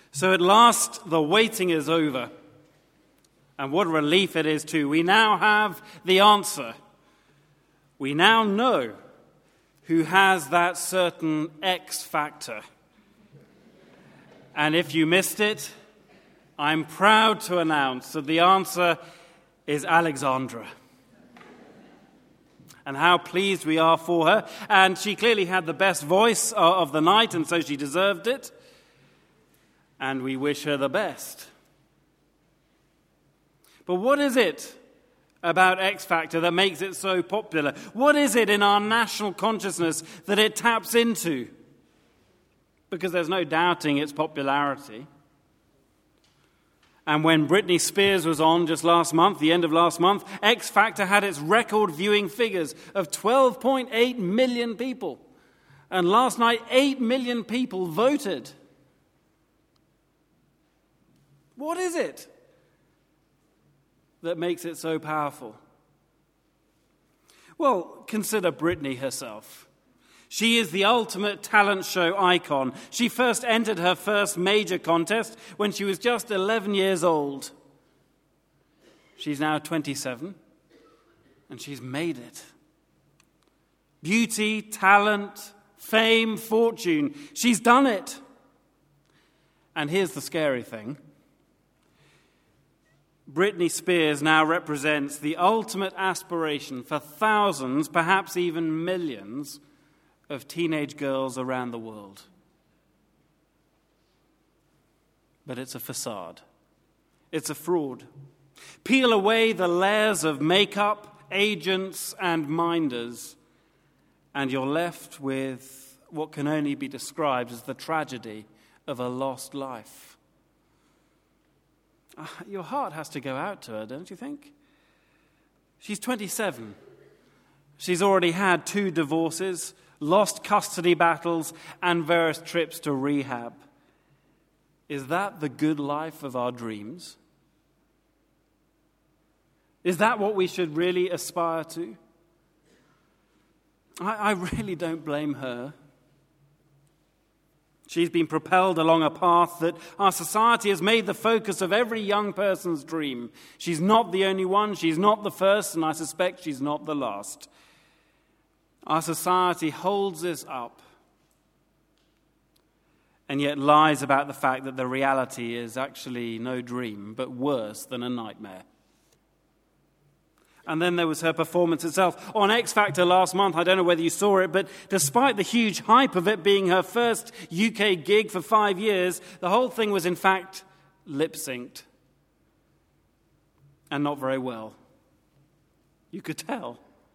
So at last, the waiting is over. And what a relief it is too. We now have the answer. We now know who has that certain X factor. And if you missed it, I'm proud to announce that the answer is Alexandra. And how pleased we are for her. And she clearly had the best voice of the night, and so she deserved it. And we wish her the best. But what is it about X Factor that makes it so popular? What is it in our national consciousness that it taps into? Because there's no doubting its popularity. And when Britney Spears was on just last month, the end of last month, X Factor had its record viewing figures of 12.8 million people. And last night, 8 million people voted. What is it that makes it so powerful? Well, consider Britney herself. She is the ultimate talent show icon. She first entered her first major contest when she was just 11 years old. She's now 27, and she's made it. Beauty, talent, fame, fortune. She's done it. And here's the scary thing. Britney Spears now represents the ultimate aspiration for thousands, perhaps even millions, of teenage girls around the world. But it's a facade. It's a fraud. Peel away the layers of makeup, agents, and minders, and you're left with what can only be described as the tragedy of a lost life. Your heart has to go out to her, don't you think? She's 27. She's already had 2 divorces, lost custody battles, and various trips to rehab. Is that the good life of our dreams? Is that what we should really aspire to? I really don't blame her. She's been propelled along a path that our society has made the focus of every young person's dream. She's not the only one, she's not the first, and I suspect she's not the last. Our society holds this up and yet lies about the fact that the reality is actually no dream, but worse than a nightmare. And then there was her performance itself. On X Factor last month, I don't know whether you saw it, but despite the huge hype of it being her first UK gig for 5 years, the whole thing was in fact lip-synced. And not very well. You could tell.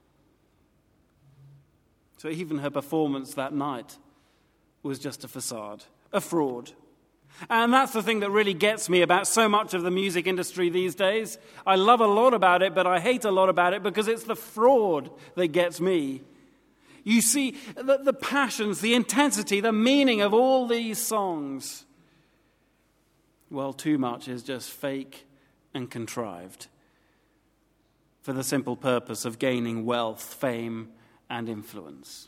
So even her performance that night was just a facade, a fraud. And that's the thing that really gets me about so much of the music industry these days. I love a lot about it, but I hate a lot about it because it's the fraud that gets me. You see, the passions, the intensity, the meaning of all these songs, well, too much is just fake and contrived for the simple purpose of gaining wealth, fame, and influence.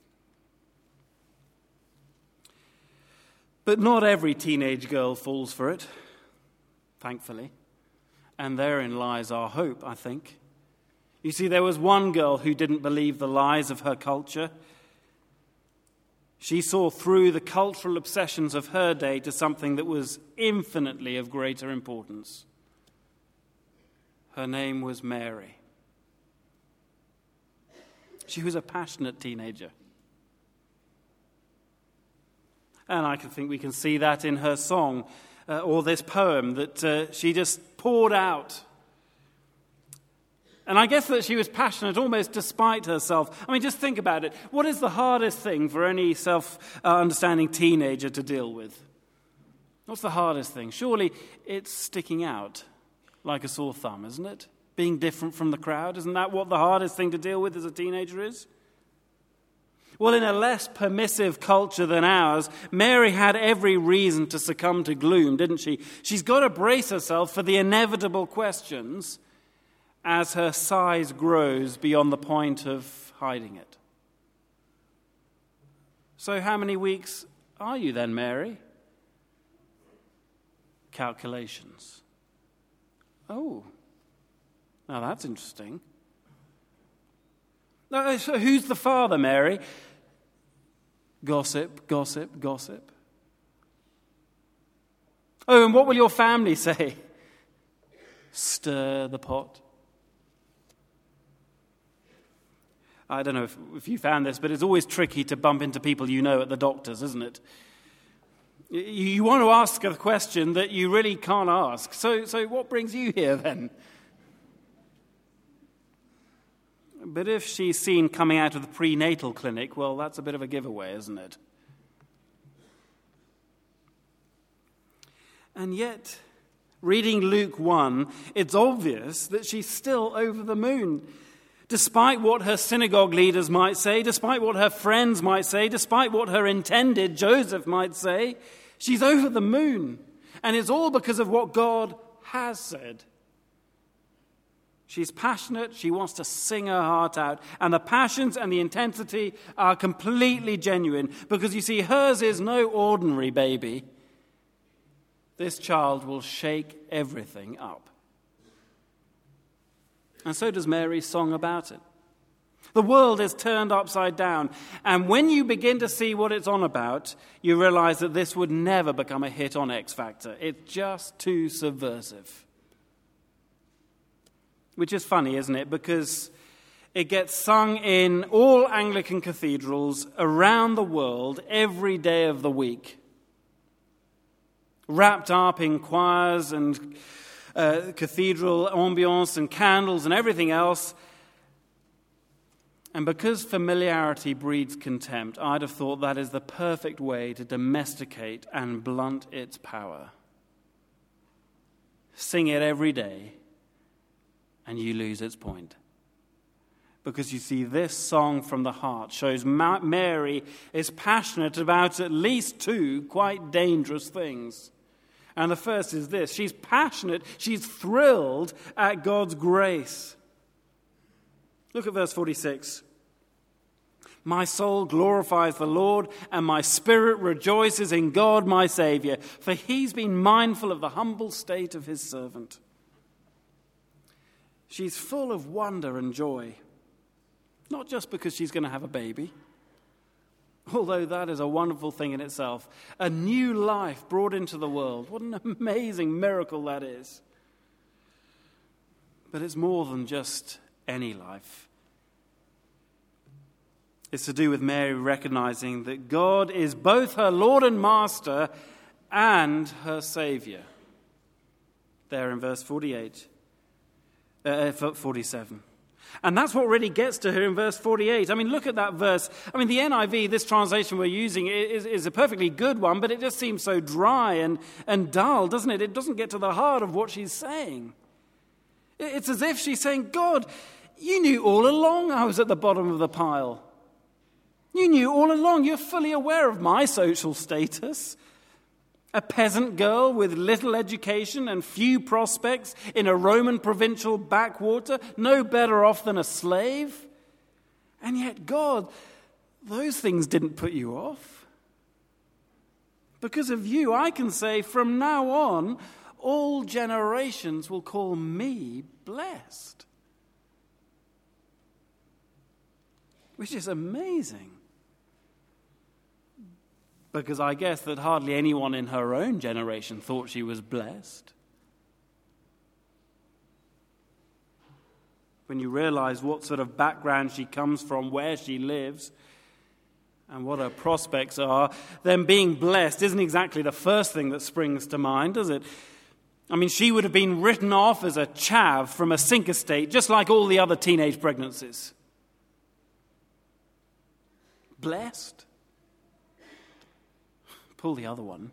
But not every teenage girl falls for it, thankfully. And therein lies our hope, I think. You see, there was one girl who didn't believe the lies of her culture. She saw through the cultural obsessions of her day to something that was infinitely of greater importance. Her name was Mary. She was a passionate teenager. And I think we can see that in her song, or this poem, that she just poured out. And I guess that she was passionate almost despite herself. I mean, just think about it. What is the hardest thing for any self-understanding teenager to deal with? What's the hardest thing? Surely it's sticking out like a sore thumb, isn't it? Being different from the crowd. Isn't that what the hardest thing to deal with as a teenager is? Well, in a less permissive culture than ours, Mary had every reason to succumb to gloom, didn't she? She's got to brace herself for the inevitable questions as her size grows beyond the point of hiding it. So how many weeks are you then, Mary? calculations. Oh, now that's interesting. So who's the father, Mary? Gossip, gossip, gossip. Oh, and what will your family say? Stir the pot. I don't know if you found this, but it's always tricky to bump into people you know at the doctor's, isn't it? You want to ask a question that you really can't ask. So what brings you here then? But if she's seen coming out of the prenatal clinic, well, that's a bit of a giveaway, isn't it? And yet, reading Luke 1, it's obvious that she's still over the moon. Despite what her synagogue leaders might say, despite what her friends might say, despite what her intended Joseph might say, she's over the moon. And it's all because of what God has said. She's passionate, she wants to sing her heart out, and the passions and the intensity are completely genuine, because you see, hers is no ordinary baby. This child will shake everything up. And so does Mary's song about it. The world is turned upside down, and when you begin to see what it's on about, you realize that this would never become a hit on X Factor. It's just too subversive. Which is funny, isn't it? Because it gets sung in all Anglican cathedrals around the world every day of the week. Wrapped up in choirs and cathedral ambience and candles and everything else. And because familiarity breeds contempt, I'd have thought that is the perfect way to domesticate and blunt its power. Sing it every day, and you lose its point. Because you see, this song from the heart shows Mary is passionate about at least two quite dangerous things. And the first is this: she's passionate, she's thrilled at God's grace. Look at verse 46. My soul glorifies the Lord, and my spirit rejoices in God my Saviour, for he's been mindful of the humble state of his servant. She's full of wonder and joy, not just because she's going to have a baby, although that is a wonderful thing in itself. A new life brought into the world. What an amazing miracle that is. But it's more than just any life. It's to do with Mary recognizing that God is both her Lord and Master and her Saviour. There in verse 47. And that's what really gets to her in verse 48. I mean, look at that verse. I mean, the NIV, this translation we're using, is a perfectly good one, but it just seems so dry and dull, doesn't it? It doesn't get to the heart of what she's saying. It's as if she's saying, God, you knew all along I was at the bottom of the pile. You knew all along. You're fully aware of my social status. A peasant girl with little education and few prospects in a Roman provincial backwater, no better off than a slave. And yet, God, those things didn't put you off. Because of you, I can say from now on, all generations will call me blessed. Which is amazing. Because I guess that hardly anyone in her own generation thought she was blessed. When you realize what sort of background she comes from, where she lives, and what her prospects are, then being blessed isn't exactly the first thing that springs to mind, does it? I mean, she would have been written off as a chav from a sink estate, just like all the other teenage pregnancies. Blessed? Pull the other one.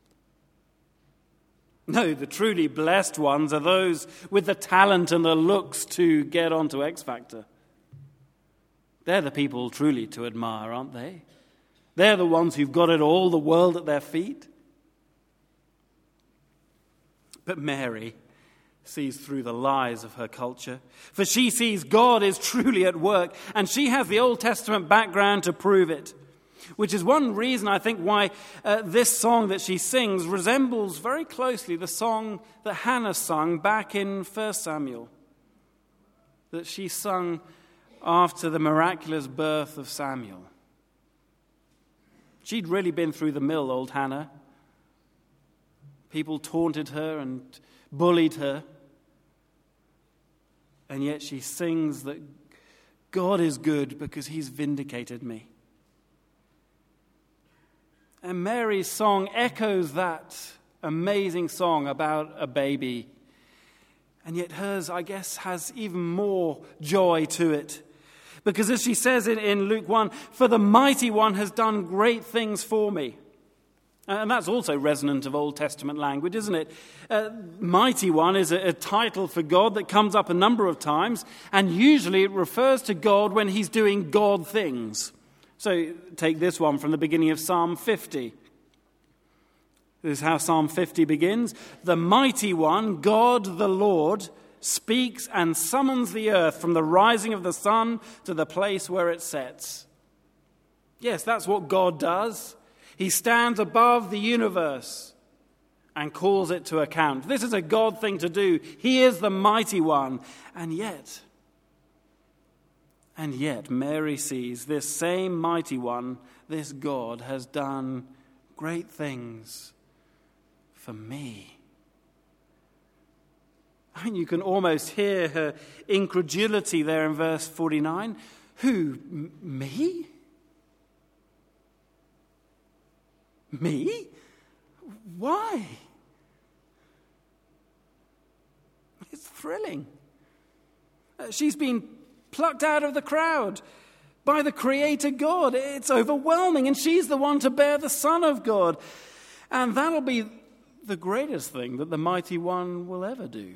No, the truly blessed ones are those with the talent and the looks to get onto X Factor. They're the people truly to admire, aren't they? They're the ones who've got it all, the world at their feet. But Mary sees through the lies of her culture, for she sees God is truly at work, and she has the Old Testament background to prove it. Which is one reason, I think, why this song that she sings resembles very closely the song that Hannah sung back in 1 Samuel, that she sung after the miraculous birth of Samuel. She'd really been through the mill, old Hannah. People taunted her and bullied her. And yet she sings that God is good because he's vindicated me. And Mary's song echoes that amazing song about a baby. And yet hers, I guess, has even more joy to it. Because as she says in Luke 1, "For the mighty one has done great things for me." And that's also resonant of Old Testament language, isn't it? Mighty one is a title for God that comes up a number of times, and usually it refers to God when he's doing God things. So take this one from the beginning of Psalm 50. This is how Psalm 50 begins. "The mighty one, God the Lord, speaks and summons the earth from the rising of the sun to the place where it sets." Yes, that's what God does. He stands above the universe and calls it to account. This is a God thing to do. He is the mighty one. And yet, Mary sees this same mighty one, this God, has done great things for me. I mean, you can almost hear her incredulity there in verse 49. Who, me? Me? Why? It's thrilling. She's been plucked out of the crowd by the Creator God. It's overwhelming, and she's the one to bear the Son of God. And that'll be the greatest thing that the Mighty One will ever do.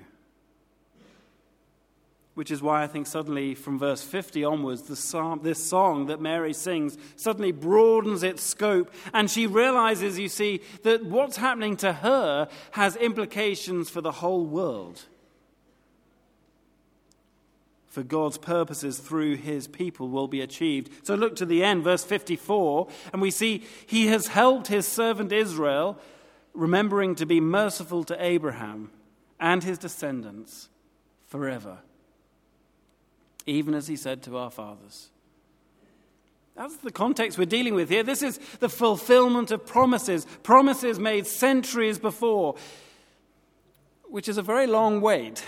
Which is why I think suddenly from verse 50 onwards, this song that Mary sings suddenly broadens its scope, and she realizes, you see, that what's happening to her has implications for the whole world. For God's purposes through his people will be achieved. So look to the end, verse 54, and we see he has helped his servant Israel, remembering to be merciful to Abraham and his descendants forever, even as he said to our fathers. That's the context we're dealing with here. This is the fulfillment of promises made centuries before, which is a very long wait.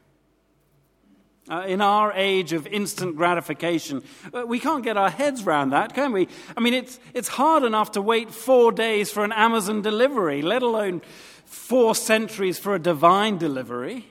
In our age of instant gratification, we can't get our heads around that, can we? I mean, it's hard enough to wait 4 days for an Amazon delivery, let alone 4 centuries for a divine delivery.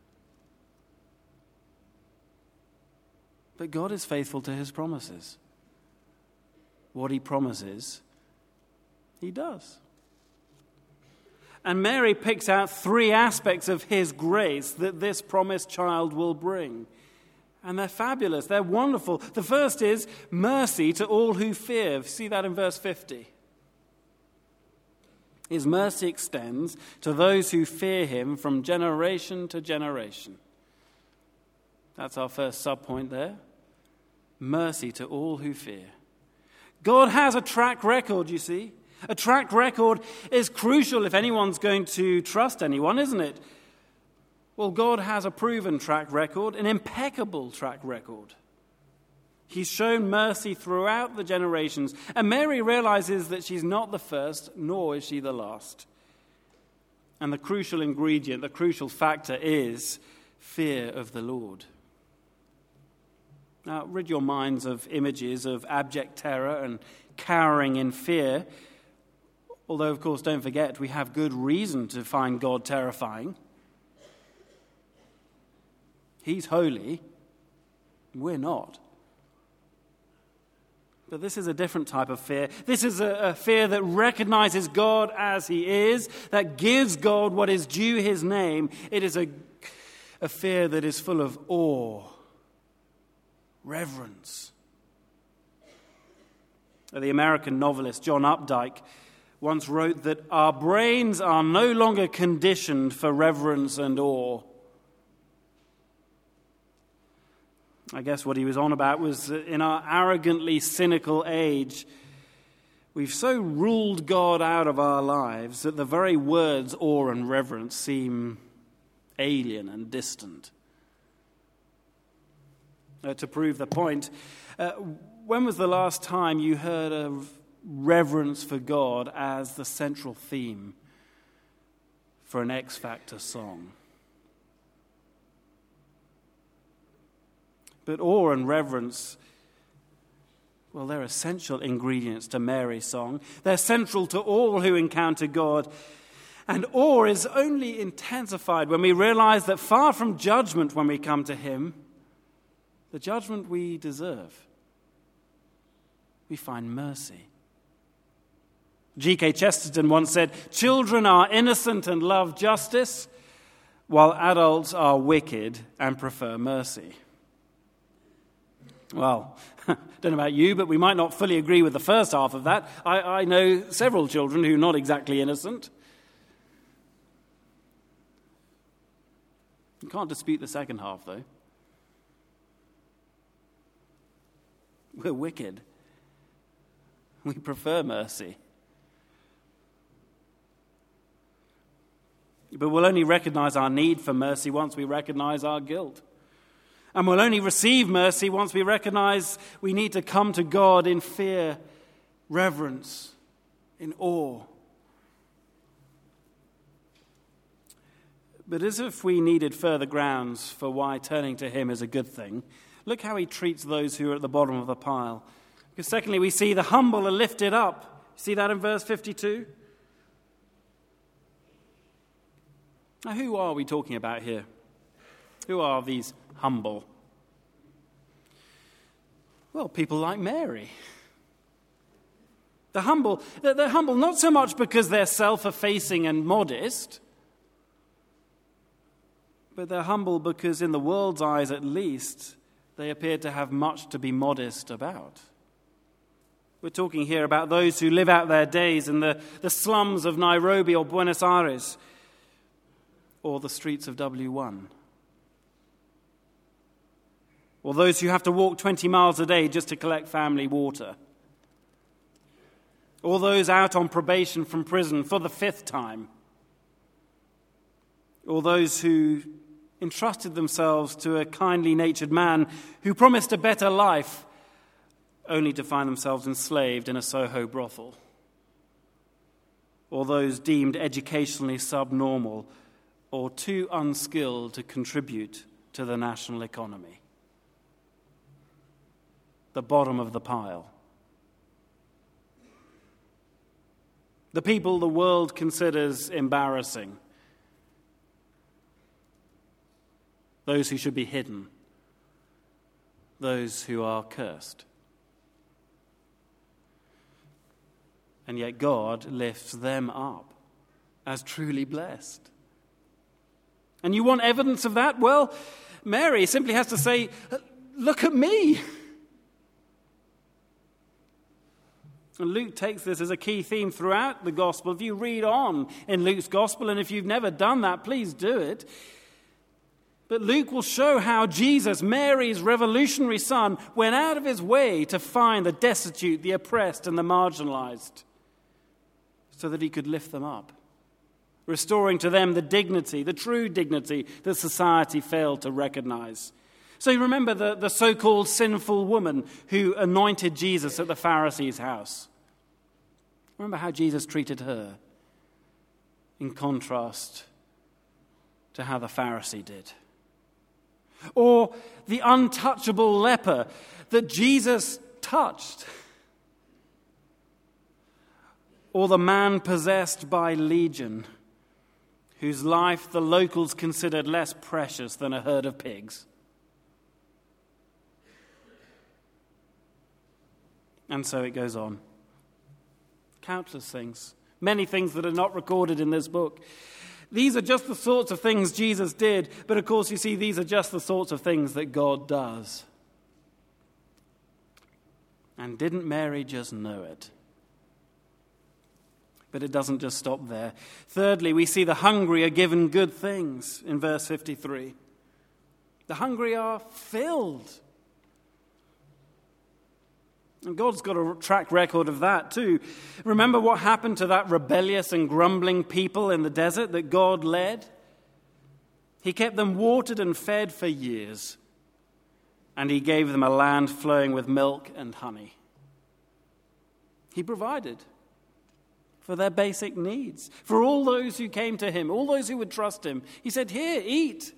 But God is faithful to his promises. What he promises, he does. And Mary picks out 3 aspects of his grace that this promised child will bring. And they're fabulous. They're wonderful. The first is mercy to all who fear. See that in verse 50. His mercy extends to those who fear him from generation to generation. That's our first subpoint there. Mercy to all who fear. God has a track record, you see. A track record is crucial if anyone's going to trust anyone, isn't it? Well, God has a proven track record, an impeccable track record. He's shown mercy throughout the generations. And Mary realizes that she's not the first, nor is she the last. And the crucial ingredient, the crucial factor is fear of the Lord. Now, rid your minds of images of abject terror and cowering in fear. Although, of course, don't forget, we have good reason to find God terrifying. He's holy. We're not. But this is a different type of fear. This is a fear that recognizes God as he is, that gives God what is due his name. It is a fear that is full of awe, reverence. The American novelist John Updike once wrote that our brains are no longer conditioned for reverence and awe. I guess what he was on about was that in our arrogantly cynical age, We've so ruled God out of our lives that the very words awe and reverence seem alien and distant. To prove the point, when was the last time you heard of reverence for God as the central theme for an X Factor song? But awe and reverence, well, they're essential ingredients to Mary's song. They're central to all who encounter God. And awe is only intensified when we realize that far from judgment when we come to him, the judgment we deserve, we find mercy. G.K. Chesterton once said, "Children are innocent and love justice, while adults are wicked and prefer mercy." Well, I don't know about you, but we might not fully agree with the first half of that. I know several children who are not exactly innocent. You can't dispute the second half, though. We're wicked. We prefer mercy. But we'll only recognize our need for mercy once we recognize our guilt. And we'll only receive mercy once we recognize we need to come to God in fear, reverence, in awe. But as if we needed further grounds for why turning to him is a good thing, look how he treats those who are at the bottom of the pile. Because secondly, we see the humble are lifted up. See that in verse 52? Now, who are we talking about here? Who are these humble? Well, people like Mary. They're humble not so much because they're self-effacing and modest, but they're humble because in the world's eyes at least, they appear to have much to be modest about. We're talking here about those who live out their days in the slums of Nairobi or Buenos Aires or the streets of W1. Or those who have to walk 20 miles a day just to collect family water. Or those out on probation from prison for the 5th time. Or those who entrusted themselves to a kindly-natured man who promised a better life, only to find themselves enslaved in a Soho brothel. Or those deemed educationally subnormal or too unskilled to contribute to the national economy. The bottom of the pile. The people the world considers embarrassing. Those who should be hidden. Those who are cursed. And yet God lifts them up as truly blessed. And you want evidence of that? Well, Mary simply has to say, "Look at me." And Luke takes this as a key theme throughout the gospel. If you read on in Luke's gospel, and if you've never done that, please do it. But Luke will show how Jesus, Mary's revolutionary son, went out of his way to find the destitute, the oppressed, and the marginalized, so that he could lift them up, restoring to them the dignity, the true dignity that society failed to recognize. So you remember the so-called sinful woman who anointed Jesus at the Pharisee's house. Remember how Jesus treated her in contrast to how the Pharisee did. Or the untouchable leper that Jesus touched. Or the man possessed by Legion, whose life the locals considered less precious than a herd of pigs. And so it goes on. Countless things. Many things that are not recorded in this book. These are just the sorts of things Jesus did, but of course, you see, these are just the sorts of things that God does. And didn't Mary just know it? But it doesn't just stop there. Thirdly, we see the hungry are given good things in verse 53. The hungry are filled. And God's got a track record of that too. Remember what happened to that rebellious and grumbling people in the desert that God led? He kept them watered and fed for years, and he gave them a land flowing with milk and honey. He provided for their basic needs, for all those who came to him, all those who would trust him. He said, "Here, eat."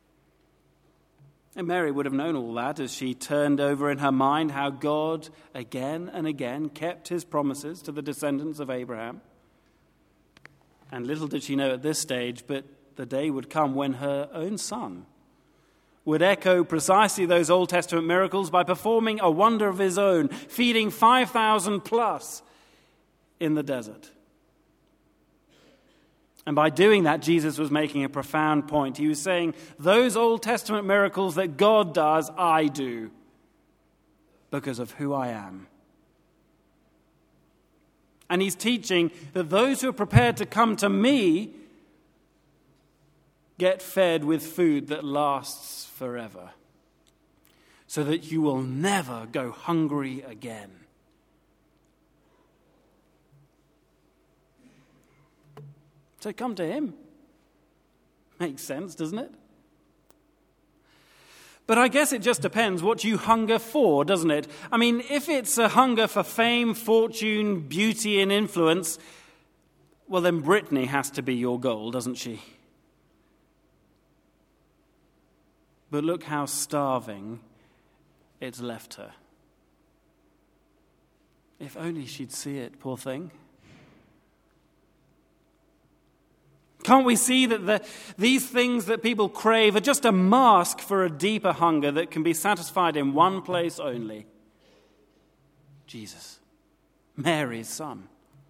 And Mary would have known all that as she turned over in her mind how God again and again kept his promises to the descendants of Abraham. And little did she know at this stage, but the day would come when her own son would echo precisely those Old Testament miracles by performing a wonder of his own, feeding 5,000 plus in the desert. And by doing that, Jesus was making a profound point. He was saying, those Old Testament miracles that God does, I do, because of who I am. And he's teaching that those who are prepared to come to me get fed with food that lasts forever, so that you will never go hungry again. So come to him. Makes sense, doesn't it? But I guess it just depends what you hunger for, doesn't it? I mean, if it's a hunger for fame, fortune, beauty, and influence, well, then Brittany has to be your goal, doesn't she? But look how starving it's left her. If only she'd see it, poor thing. Can't we see that these things that people crave are just a mask for a deeper hunger that can be satisfied in one place only? Jesus, Mary's son.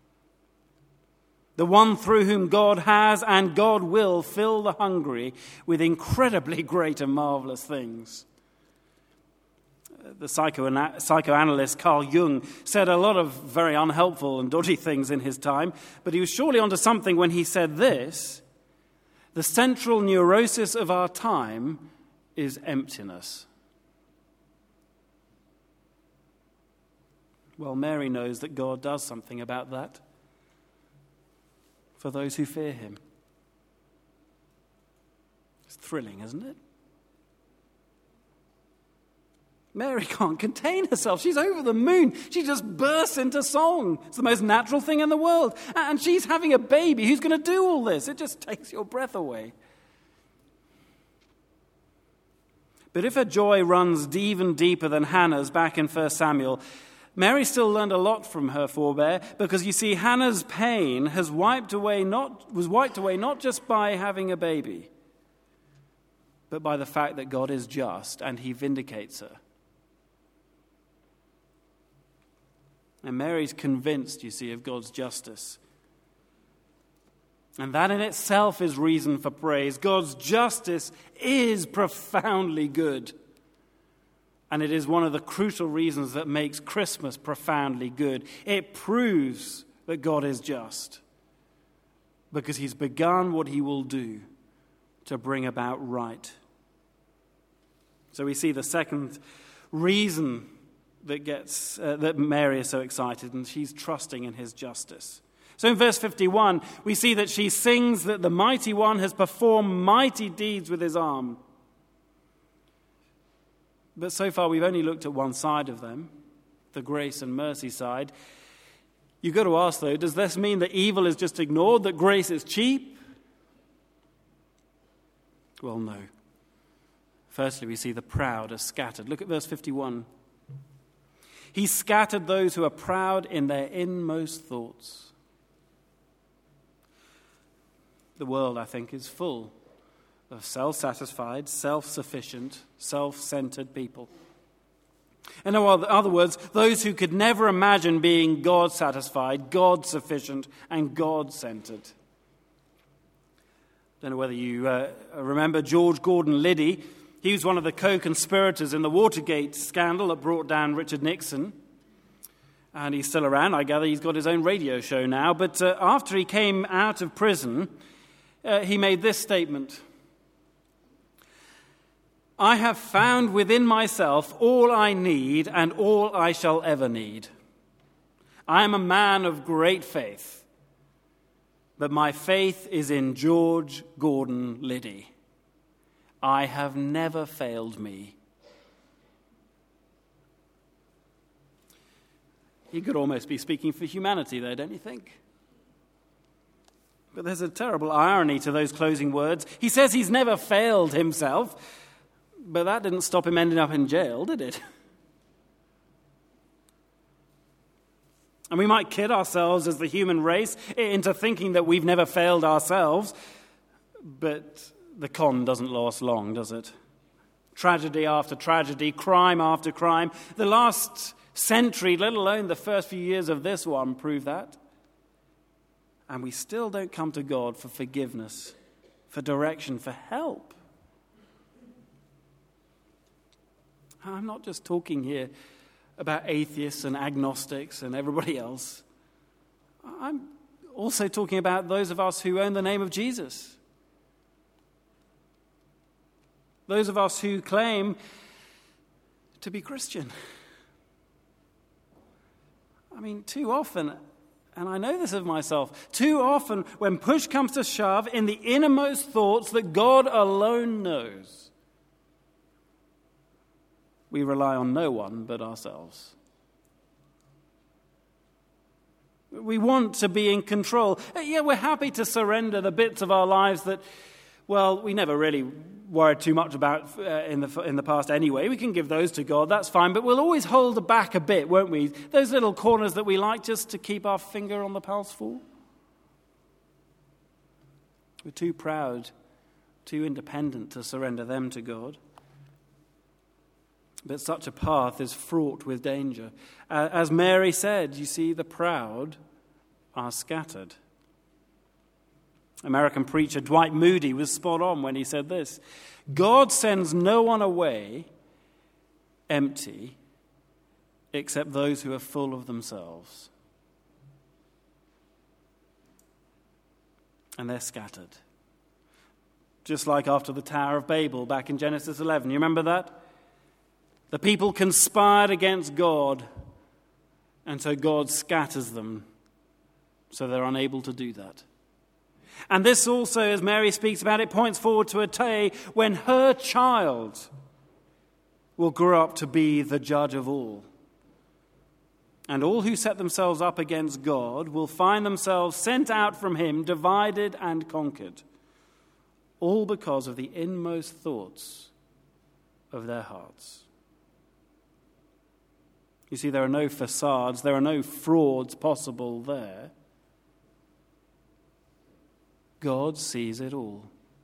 The one through whom God has and God will fill the hungry with incredibly great and marvelous things. The psychoanalyst Carl Jung said a lot of very unhelpful and dodgy things in his time, but he was surely onto something when he said this: the central neurosis of our time is emptiness. Well, Mary knows that God does something about that for those who fear him. It's thrilling, isn't it? Mary can't contain herself. She's over the moon. She just bursts into song. It's the most natural thing in the world. And she's having a baby. Who's going to do all this? It just takes your breath away. But if her joy runs even deeper than Hannah's back in 1 Samuel, Mary still learned a lot from her forebear, because you see, Hannah's pain was wiped away not just by having a baby, but by the fact that God is just and he vindicates her. And Mary's convinced, you see, of God's justice. And that in itself is reason for praise. God's justice is profoundly good. And it is one of the crucial reasons that makes Christmas profoundly good. It proves that God is just, because he's begun what he will do to bring about right. So we see the second reason that Mary is so excited, and she's trusting in his justice. So in verse 51, we see that she sings that the mighty one has performed mighty deeds with his arm. But so far we've only looked at one side of them, the grace and mercy side. You've got to ask, though, does this mean that evil is just ignored, that grace is cheap? Well, no. Firstly, we see the proud are scattered. Look at verse 51. He scattered those who are proud in their inmost thoughts. The world, I think, is full of self-satisfied, self-sufficient, self-centered people. In other words, those who could never imagine being God-satisfied, God-sufficient, and God-centered. Don't know whether you remember George Gordon Liddy. He was one of the co-conspirators in the Watergate scandal that brought down Richard Nixon. And he's still around. I gather he's got his own radio show now. But after he came out of prison, he made this statement: I have found within myself all I need and all I shall ever need. I am a man of great faith, but my faith is in George Gordon Liddy. I have never failed me. He could almost be speaking for humanity there, don't you think? But there's a terrible irony to those closing words. He says he's never failed himself, but that didn't stop him ending up in jail, did it? And we might kid ourselves as the human race into thinking that we've never failed ourselves, but the con doesn't last long, does it? Tragedy after tragedy, crime after crime. The last century, let alone the first few years of this one, prove that. And we still don't come to God for forgiveness, for direction, for help. I'm not just talking here about atheists and agnostics and everybody else. I'm also talking about those of us who own the name of Jesus. Those of us who claim to be Christian. I mean, too often, and I know this of myself, too often when push comes to shove in the innermost thoughts that God alone knows, we rely on no one but ourselves. We want to be in control. Yeah, we're happy to surrender the bits of our lives that, well, we never really worried too much about in the past anyway. We can give those to God, that's fine, but we'll always hold back a bit, won't we? Those little corners that we like just to keep our finger on the pulse for. We're too proud, too independent to surrender them to God. But such a path is fraught with danger. As Mary said, you see, the proud are scattered. American preacher Dwight Moody was spot on when he said this: God sends no one away empty except those who are full of themselves. And they're scattered. Just like after the Tower of Babel back in Genesis 11. You remember that? The people conspired against God, and so God scatters them, so they're unable to do that. And this also, as Mary speaks about it, points forward to a day when her child will grow up to be the judge of all. And all who set themselves up against God will find themselves sent out from him, divided and conquered, all because of the inmost thoughts of their hearts. You see, there are no facades, there are no frauds possible there. God sees it all.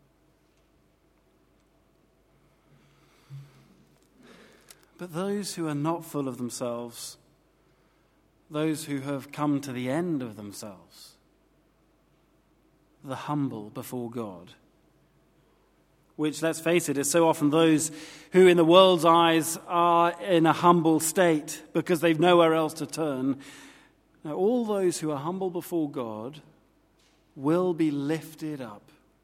But those who are not full of themselves, those who have come to the end of themselves, the humble before God, which, let's face it, is so often those who in the world's eyes are in a humble state because they've nowhere else to turn. Now, all those who are humble before God will be lifted up.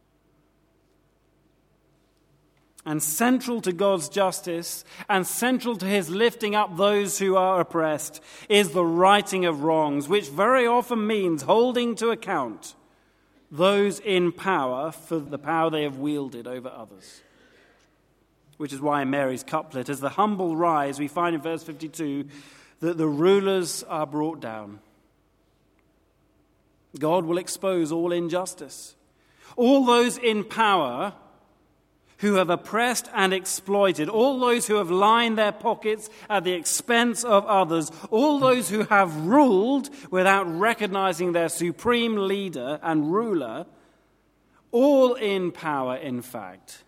And central to God's justice and central to his lifting up those who are oppressed is the righting of wrongs, which very often means holding to account those in power for the power they have wielded over others. Which is why in Mary's couplet, as the humble rise, we find in verse 52 that the rulers are brought down. God will expose all injustice. All those in power who have oppressed and exploited, all those who have lined their pockets at the expense of others, all those who have ruled without recognizing their supreme leader and ruler, all in power, in fact,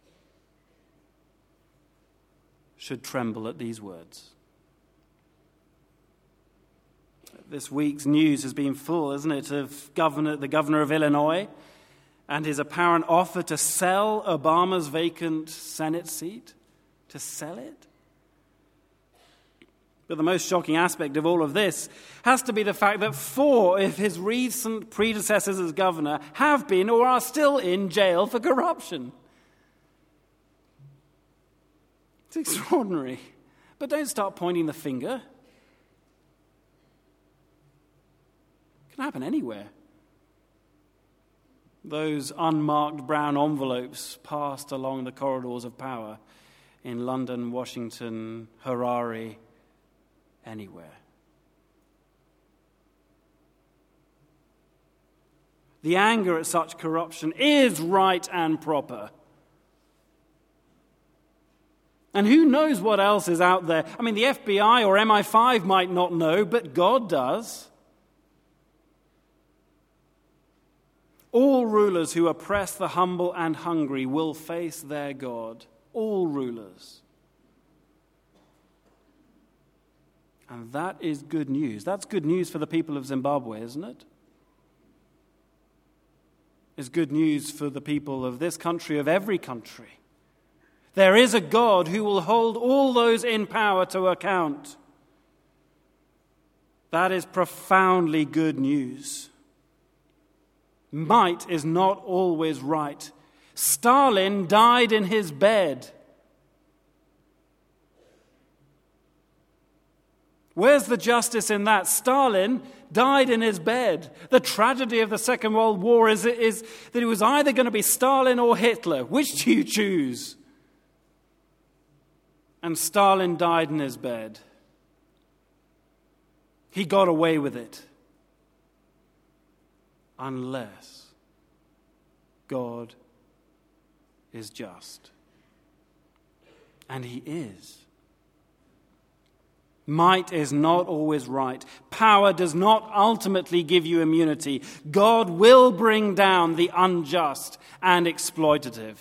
should tremble at these words. This week's news has been full, isn't it, of the governor of Illinois and his apparent offer to sell Obama's vacant Senate seat, to sell it. But the most shocking aspect of all of this has to be the fact that 4 of his recent predecessors as governor have been or are still in jail for corruption. It's extraordinary. But don't start pointing the finger. It can happen anywhere. Those unmarked brown envelopes passed along the corridors of power in London, Washington, Harare, anywhere. The anger at such corruption is right and proper. And who knows what else is out there? I mean, the FBI or MI5 might not know, but God does. All rulers who oppress the humble and hungry will face their God. All rulers. And that is good news. That's good news for the people of Zimbabwe, isn't it? It's good news for the people of this country, of every country. There is a God who will hold all those in power to account. That is profoundly good news. Might is not always right. Stalin died in his bed. Where's the justice in that? Stalin died in his bed. The tragedy of the Second World War is that it was either going to be Stalin or Hitler. Which do you choose? And Stalin died in his bed. He got away with it. Unless God is just. And He is. Might is not always right. Power does not ultimately give you immunity. God will bring down the unjust and exploitative.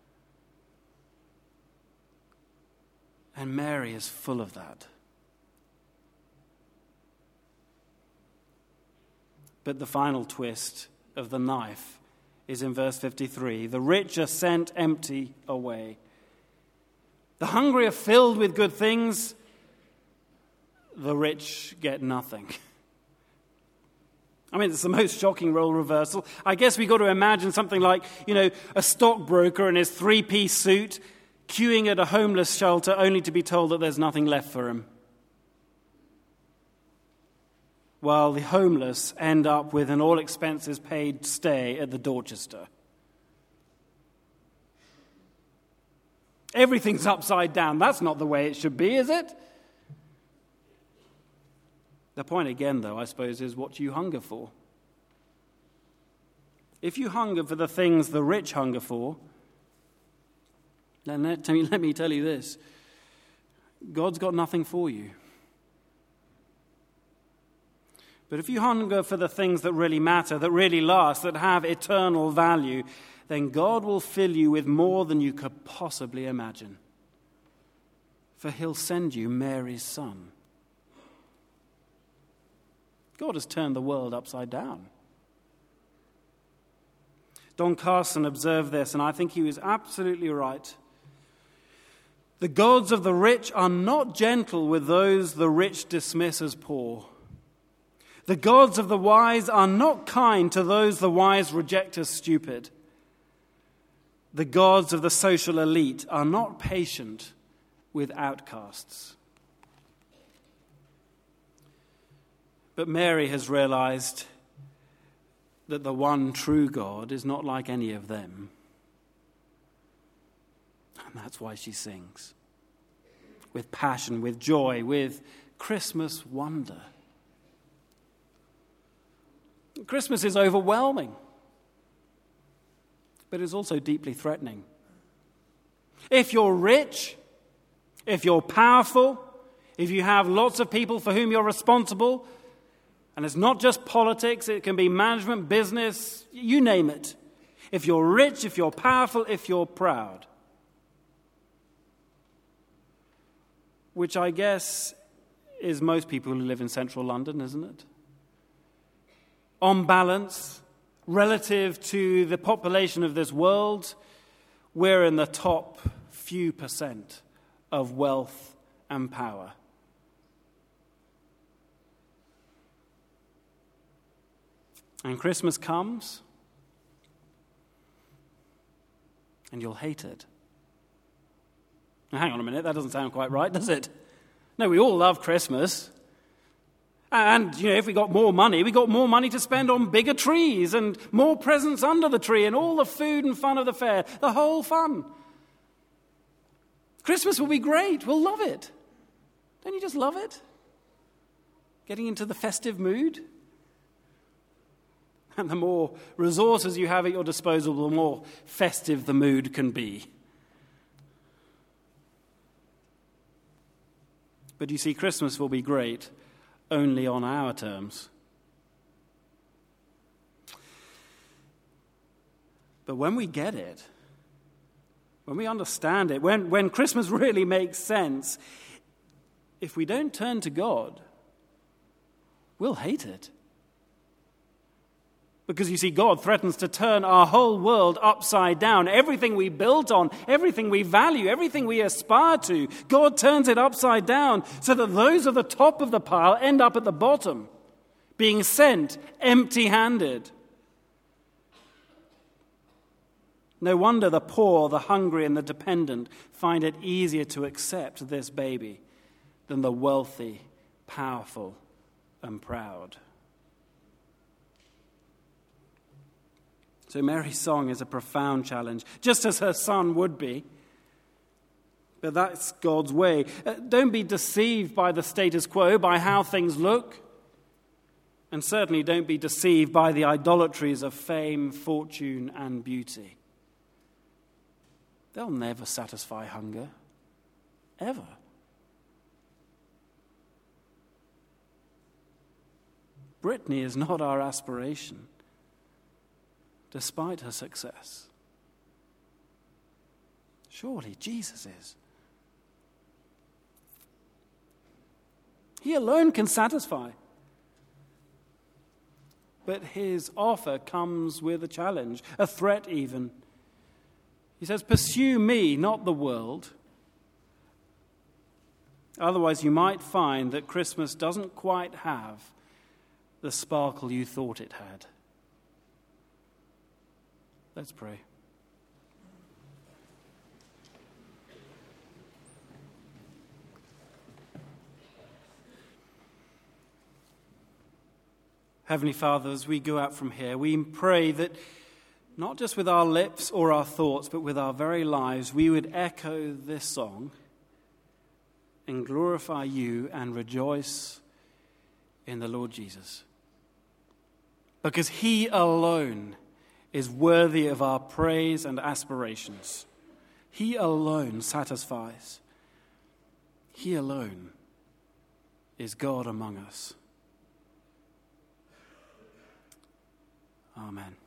And Mary is full of that. But the final twist of the knife is in verse 53. The rich are sent empty away. The hungry are filled with good things. The rich get nothing. I mean, it's the most shocking role reversal. I guess we've got to imagine something like, a stockbroker in his three-piece suit queuing at a homeless shelter only to be told that there's nothing left for him. While the homeless end up with an all-expenses-paid stay at the Dorchester. Everything's upside down. That's not the way it should be, is it? The point again, though, I suppose, is what you hunger for. If you hunger for the things the rich hunger for, then let me tell you this. God's got nothing for you. But if you hunger for the things that really matter, that really last, that have eternal value, then God will fill you with more than you could possibly imagine. For He'll send you Mary's son. God has turned the world upside down. Don Carson observed this, and I think he was absolutely right. The gods of the rich are not gentle with those the rich dismiss as poor. The gods of the wise are not kind to those the wise reject as stupid. The gods of the social elite are not patient with outcasts. But Mary has realized that the one true God is not like any of them. And that's why she sings. With passion, with joy, with Christmas wonder. Christmas is overwhelming, but it's also deeply threatening. If you're rich, if you're powerful, if you have lots of people for whom you're responsible, and it's not just politics, it can be management, business, you name it. If you're rich, if you're powerful, if you're proud. Which I guess is most people who live in central London, isn't it? On balance, relative to the population of this world, we're in the top few percent of wealth and power. And Christmas comes, and you'll hate it. Now, hang on a minute, that doesn't sound quite right, does it? No, we all love Christmas. And, if we got more money, we got more money to spend on bigger trees and more presents under the tree and all the food and fun of the fair, the whole fun. Christmas will be great. We'll love it. Don't you just love it? Getting into the festive mood? And the more resources you have at your disposal, the more festive the mood can be. But you see, Christmas will be great only on our terms. But when we get it, when we understand it, when Christmas really makes sense, if we don't turn to God, we'll hate it. Because you see, God threatens to turn our whole world upside down. Everything we built on, everything we value, everything we aspire to, God turns it upside down so that those at the top of the pile end up at the bottom, being sent empty-handed. No wonder the poor, the hungry, and the dependent find it easier to accept this baby than the wealthy, powerful, and proud. So Mary's song is a profound challenge, just as her son would be. But that's God's way. Don't be deceived by the status quo, by how things look. And certainly don't be deceived by the idolatries of fame, fortune, and beauty. They'll never satisfy hunger, ever. Brittany is not our aspiration, despite her success. Surely Jesus is. He alone can satisfy. But his offer comes with a challenge, a threat even. He says, "Pursue me, not the world." Otherwise, you might find that Christmas doesn't quite have the sparkle you thought it had. Let's pray. Heavenly Father, as we go out from here, we pray that not just with our lips or our thoughts, but with our very lives, we would echo this song and glorify you and rejoice in the Lord Jesus. Because he alone is worthy of our praise and aspirations. He alone satisfies. He alone is God among us. Amen.